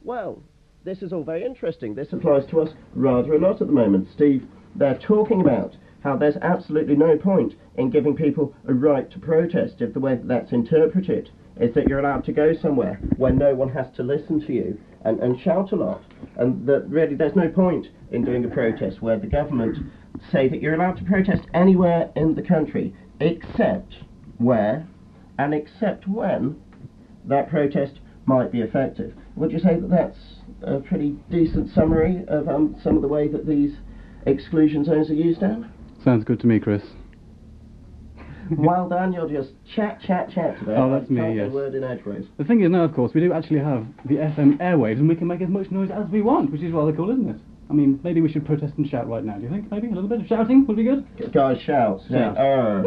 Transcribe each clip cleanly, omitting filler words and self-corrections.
Well, this is all very interesting. This applies to us rather a lot at the moment. Steve, they're talking about how there's absolutely no point in giving people a right to protest if the way that that's interpreted is that you're allowed to go somewhere where no one has to listen to you and shout a lot, and that really there's no point in doing a protest where the government say that you're allowed to protest anywhere in the country except where and except when that protest might be effective. Would you say that that's a pretty decent summary of some of the way that these exclusion zones are used, Dan? Sounds good to me, Chris. Well, Dan, you're just chat today. Oh, that's me, yes. Word in edgeways. The thing is now, of course, we do actually have the FM airwaves, and we can make as much noise as we want, which is rather cool, isn't it? I mean, maybe we should protest and shout right now, do you think? Maybe a little bit of shouting would be good? Guys, shout. Yeah.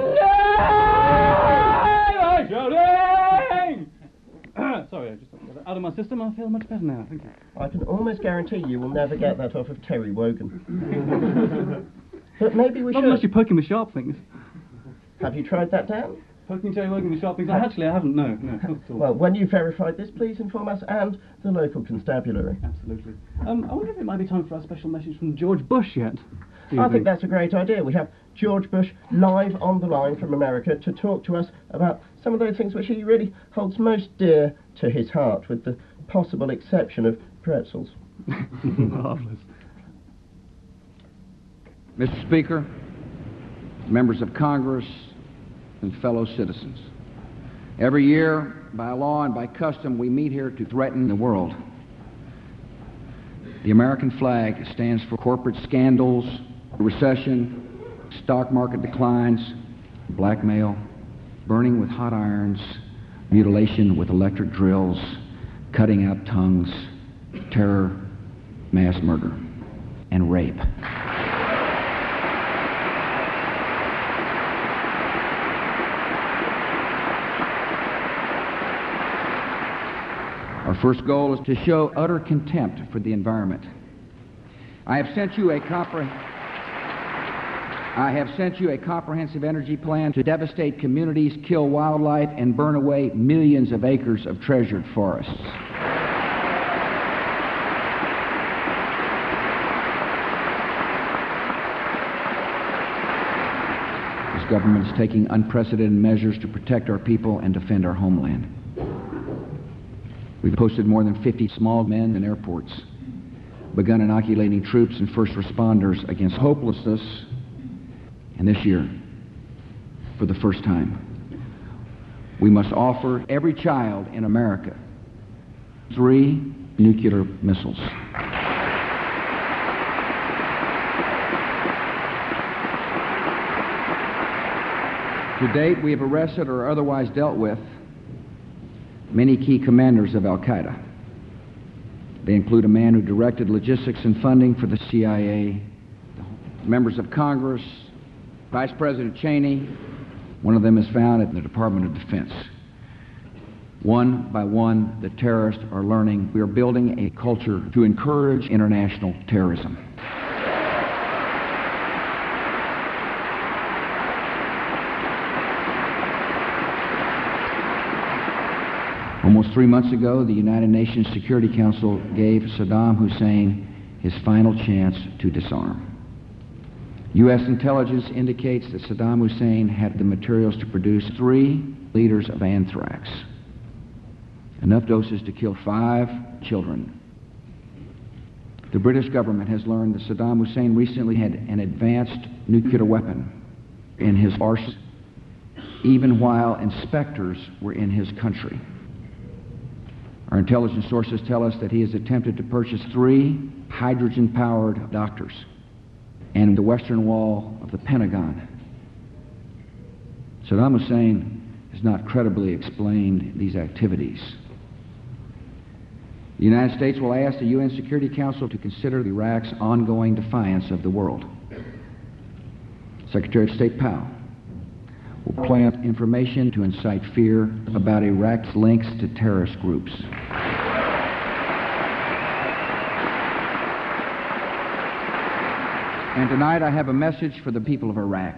Shouting! Sorry, I just got that out of my system. I feel much better now, thank you. I can almost guarantee you will never get that off of Terry Wogan. But maybe we should. Not unless you poke him with sharp things. Have you tried that, Dan? Poking Terry Wogan with sharp things? Actually, I haven't, no, not at all. Well, when you've verified this, please inform us and the local constabulary. Absolutely. I wonder if it might be time for our special message from George Bush yet. I think that's a great idea. We have George Bush live on the line from America to talk to us about some of those things which he really holds most dear to his heart, with the possible exception of pretzels. Marvellous. Mr. Speaker, members of Congress, and fellow citizens. Every year, by law and by custom, we meet here to threaten the world. The American flag stands for corporate scandals, recession, stock market declines, blackmail, burning with hot irons, mutilation with electric drills, cutting out tongues, terror, mass murder, and rape. Our first goal is to show utter contempt for the environment. I have sent you a comprehensive energy plan to devastate communities, kill wildlife, and burn away millions of acres of treasured forests. This government is taking unprecedented measures to protect our people and defend our homeland. We've posted more than 50 small men in airports, begun inoculating troops and first responders against hopelessness, and this year, for the first time, we must offer every child in America 3 nuclear missiles. To date, we have arrested or otherwise dealt with many key commanders of Al-Qaeda. They include a man who directed logistics and funding for the CIA, members of Congress, Vice President Cheney. One of them is found at the Department of Defense. One by one, the terrorists are learning we are building a culture to encourage international terrorism. Almost 3 months ago, the United Nations Security Council gave Saddam Hussein his final chance to disarm. U.S. intelligence indicates that Saddam Hussein had the materials to produce 3 liters of anthrax, enough doses to kill 5 children. The British government has learned that Saddam Hussein recently had an advanced nuclear weapon in his arsenal, even while inspectors were in his country. Our intelligence sources tell us that he has attempted to purchase 3 hydrogen-powered doctors and the western wall of the Pentagon. Saddam Hussein has not credibly explained these activities. The United States will ask the UN Security Council to consider Iraq's ongoing defiance of the world. Secretary of State Powell will plant information to incite fear about Iraq's links to terrorist groups. And tonight I have a message for the people of Iraq.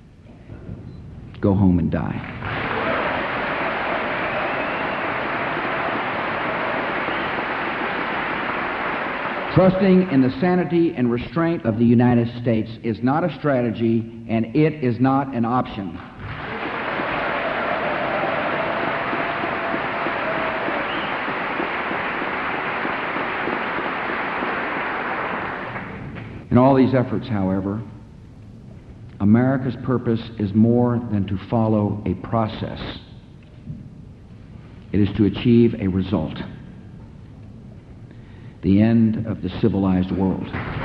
Go home and die. Trusting in the sanity and restraint of the United States is not a strategy, and it is not an option. In all these efforts, however, America's purpose is more than to follow a process. It is to achieve a result. The end of the civilized world.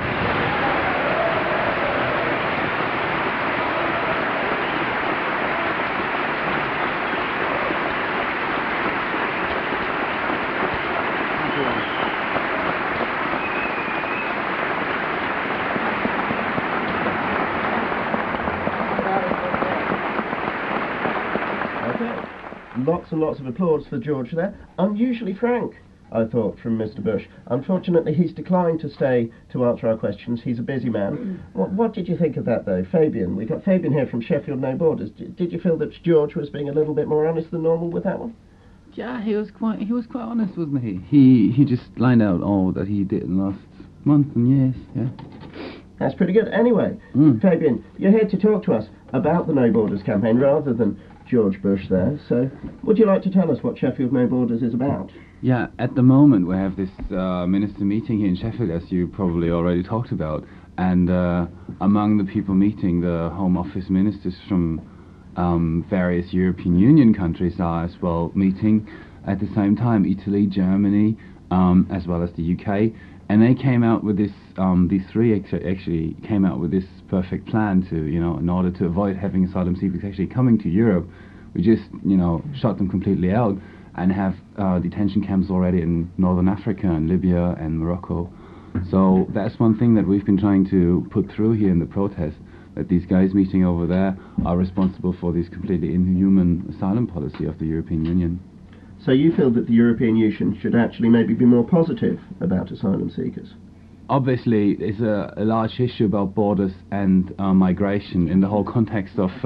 Lots and lots of applause for George there. Unusually frank, I thought, from Mr. Bush. Unfortunately, he's declined to stay to answer our questions. He's a busy man. What did you think of that, though? Fabian, we've got Fabian here from Sheffield No Borders. Did you feel that George was being a little bit more honest than normal with that one? Yeah, he was quite honest, wasn't he? He just lined out all that he did in the last month and years, yeah. That's pretty good. Anyway, Fabian, you're here to talk to us about the No Borders campaign rather than George Bush there. So, would you like to tell us what Sheffield No Borders is about? Yeah, at the moment we have this minister meeting here in Sheffield, as you probably already talked about, and among the people meeting, the Home Office ministers from various European Union countries are as well meeting at the same time, Italy, Germany, as well as the UK, and they came out with this, these three actually came out with this perfect plan to, in order to avoid having asylum seekers actually coming to Europe, we just, shut them completely out and have detention camps already in Northern Africa and Libya and Morocco. So that's one thing that we've been trying to put through here in the protest, that these guys meeting over there are responsible for this completely inhuman asylum policy of the European Union. So you feel that the European Union should actually maybe be more positive about asylum seekers? Obviously, it's a large issue about borders and migration in the whole context of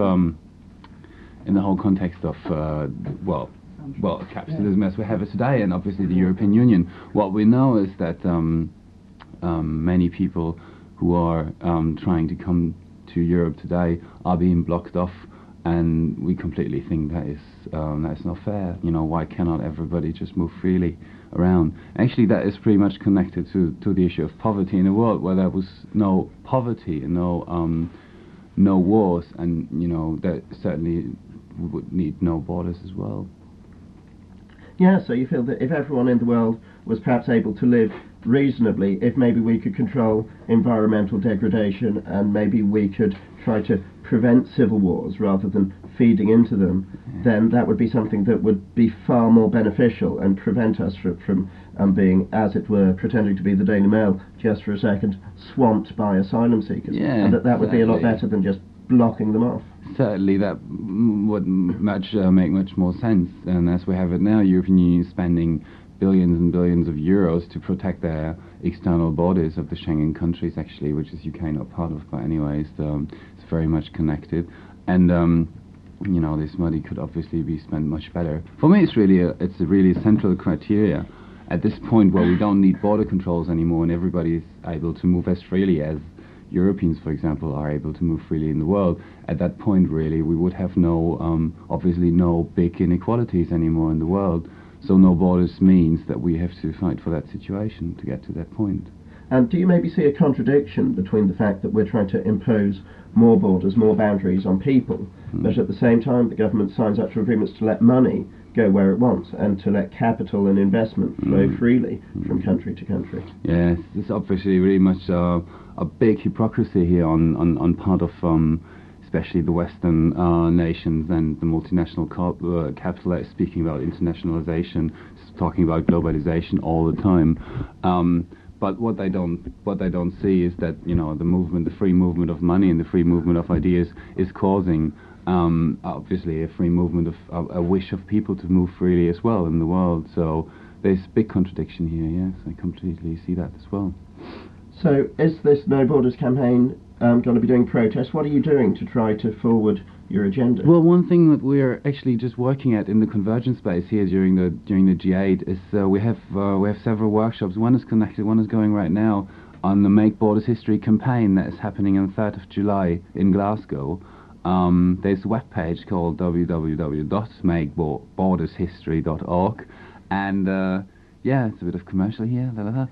capitalism as we have it today, and obviously the European Union. What we know is that many people who are trying to come to Europe today are being blocked off, and we completely think that is that's not fair. Why cannot everybody just move freely around? Actually, that is pretty much connected to the issue of poverty in a world where there was no poverty and no wars, and that certainly would need no borders as well. Yeah, so you feel that if everyone in the world was perhaps able to live reasonably, if maybe we could control environmental degradation and maybe we could try to prevent civil wars rather than feeding into them, then that would be something that would be far more beneficial and prevent us from being, as it were, pretending to be the Daily Mail just for a second, swamped by asylum seekers. Yeah, and that would be a lot better than just blocking them off. Certainly, that would make much more sense. And as we have it now, European Union is spending billions and billions of euros to protect their external borders of the Schengen countries, actually, which is UK not part of, but anyways, it's very much connected. And this money could obviously be spent much better. For me, it's a really central criteria at this point where we don't need border controls anymore, and everybody is able to move as freely as Europeans, for example, are able to move freely in the world. At that point, really, we would have obviously no big inequalities anymore in the world. So no borders means that we have to fight for that situation to get to that point. And do you maybe see a contradiction between the fact that we're trying to impose more borders, more boundaries on people, but at the same time the government signs up to agreements to let money go where it wants and to let capital and investment flow freely from country to country? Yes, there's obviously really much a big hypocrisy here on part of especially the Western nations and the multinational capitalists speaking about internationalization, talking about globalization all the time. But what they don't see is that the free movement of money and the free movement of ideas is causing obviously a free movement of a wish of people to move freely as well in the world. So there's big contradiction here. Yes, I completely see that as well. So is this No Borders campaign going to be doing protests? What are you doing to try to forward your agenda? Well, one thing that we're actually just working at in the convergence space here during the G8 is we have several workshops. One is connected, one is going right now on the Make Borders History campaign that is happening on the 3rd of July in Glasgow. There's a webpage called www.makebordershistory.org, and yeah, it's a bit of commercial here.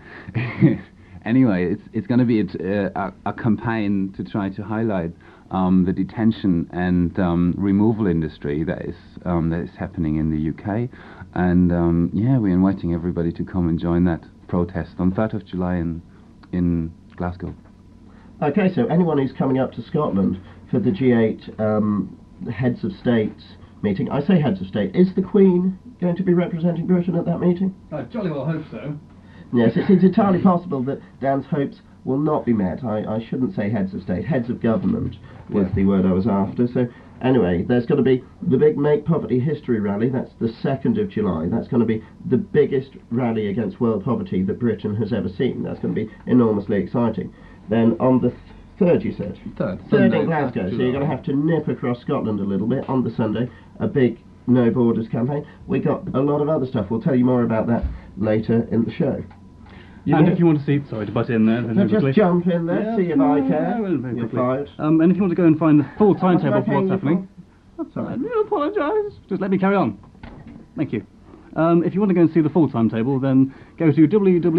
Anyway, it's going to be a campaign to try to highlight the detention and removal industry that is happening in the UK, and yeah, we're inviting everybody to come and join that protest on 3rd of July in Glasgow. Okay, so anyone who's coming up to Scotland for the G8 heads of states meeting, I say heads of state, is the Queen going to be representing Britain at that meeting? I jolly well hope so. Yes, it's entirely possible that Dan's hopes will not be met. I shouldn't say heads of state, heads of government was the word I was after. So anyway, there's going to be the big Make Poverty History rally. That's the 2nd of July. That's going to be the biggest rally against world poverty that Britain has ever seen. That's going to be enormously exciting. Then on the 3rd, you said? 3rd Sunday, in Glasgow. So you're going to have to nip across Scotland a little bit on the Sunday. A big No Borders campaign. We got a lot of other stuff. We'll tell you more about that later in the show. And if you want to see, sorry to butt in there, So just jump in there, see if I care. You're fired. And if you want to go and find the full timetable for what's happening, That's all right. I do apologise. Just let me carry on. Thank you. If you want to go and see the full timetable, then go to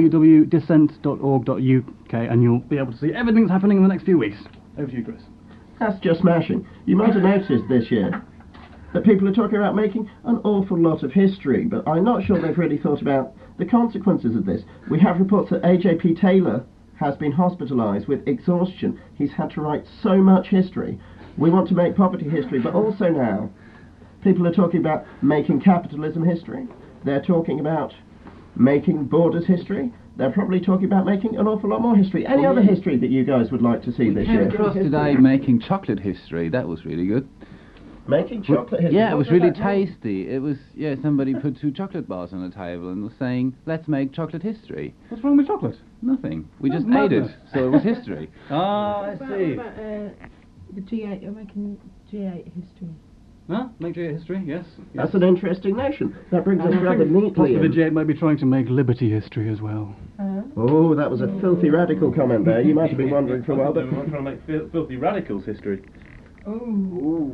www.dissent.org.uk and you'll be able to see everything that's happening in the next few weeks. Over to you, Chris. That's just smashing. You might have noticed this year that people are talking about making an awful lot of history, but I'm not sure they've really thought about the consequences of this. We have reports that AJP Taylor has been hospitalised with exhaustion. He's had to write so much history. We want to make poverty history, but also now people are talking about making capitalism history. They're talking about making borders history. They're probably talking about making an awful lot more history. Any other history that you guys would like to see this year? Across today making chocolate history. That was really good. Making chocolate history? Yeah, it What was does really that mean? tasty. It was, yeah, somebody put 2 chocolate bars on a table and was saying, let's make chocolate history. What's wrong with chocolate? Nothing. We That's just ate it, madness. so it was history. Ah, I see. What about the G8? You're making G8 history. Huh? Make G8 history, yes. That's an interesting notion. That brings us And I rather think neatly possibly in. G8 might be trying to make liberty history as well. Oh, that was a filthy radical comment there. You might have been wondering for a while, but... We're trying to make filthy radicals history. Ooh.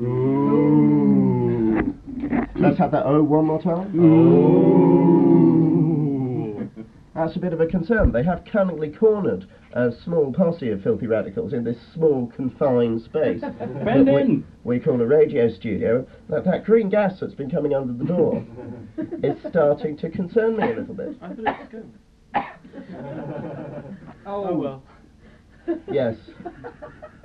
Let's have that O one more time. Ooh. That's a bit of a concern. They have cunningly cornered a small posse of filthy radicals in this small, confined space. Bend in! We call a radio studio. That green gas that's been coming under the door is starting to concern me a little bit. I thought it was good. Oh well. Yes.